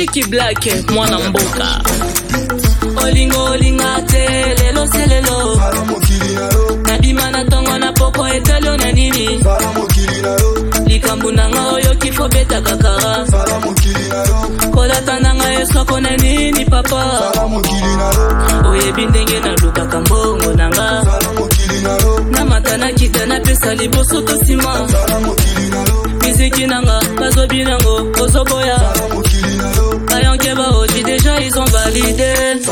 Chiki Black, mwana mboka. Olingo olinga te, lelo se lelo. Nabima na tongo na poko etalo na nini. Likambu nanga oyo kifo beta kakara. Kolata nanga esoko na nini papa. Oye bindenge na luka kambongo nanga. Na matana kita na pesa liboso to sima. Miziki nanga, bazo binango, ozo boya. Ayonke ba oji déjà ils ont validé.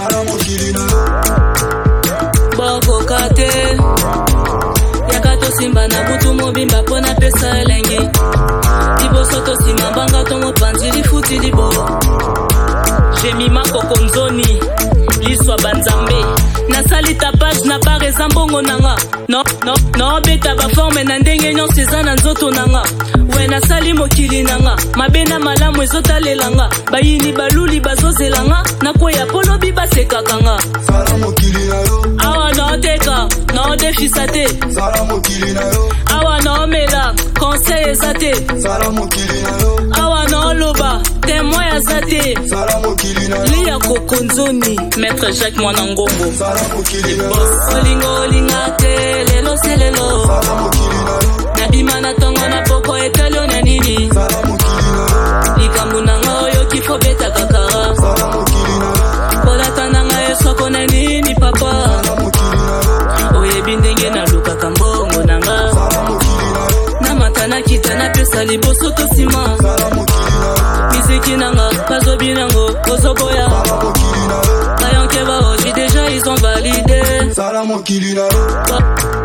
Boko kate. Yakato simba na butu mobimba pona pesa elengi. Liboso to sima banga tomo panzi li futi libo. Jemima kokonzoni. Liswa banzambe. Nasali tapage na bare zambongo nanga. No beta ba forme na ndenge nyon sezana nzoto nanga. We nasali mokili nanga. Mabena malamu ezota lelanga. Bayini baluli bazozelanga. Nakwe ya polo biba sekakanga. Sala mokili na yo. Awa no teka, no defisa te. Sala mokili na yo. Awa no mela, conseil ezate. Sala mokili na yo. Awa no loba, témoin ezate. Sala mokili na yo. Lia kokonzoni, Maître Jacques Mwanangombo. Sala mokili na yo. Olingo olinga te, lelo se lelo. Sala mokili na yo. Nabima na tongo na poko etalo na nini. Sala mokili na yo. Likambu nanga oyo kifo beta kakara. Sala mokili na yo. Kolata nanga esoko na nini papa. Sala mokili na yo. Oye bindenge na luka kambongo nanga. Sala mokili na yo. Na matana kita na pesa liboso to sima. Sala mokili na yo. Miziki nanga, bazo binango, ozo boya. Sala mokili na yo. Ayonke ba oji déjà ils ont validé. Sala mokili na yo.